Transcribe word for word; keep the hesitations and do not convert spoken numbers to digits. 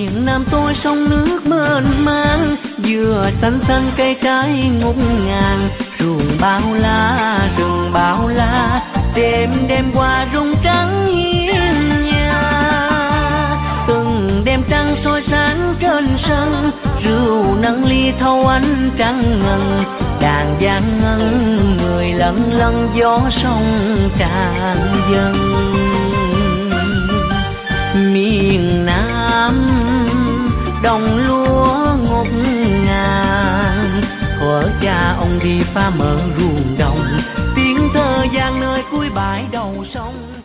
miền Nam tôi sông nước mênh mang, dừa xanh xanh cây trái ngút ngàn, ruộng bao la rừng bao la, đêm đêm qua rung trắng hiên nhà. Từng đêm trăng soi sáng trên sân, rượu nâng ly thâu ánh trăng ngần, đàn giang ngân người lẫn lẫn gió sông tràn dâng. Miền Nam đồng lúa ngút ngàn, thuở cha ông đi phá mở ruộng đồng, tiếng thơ vang nơi cuối bãi đầu sông.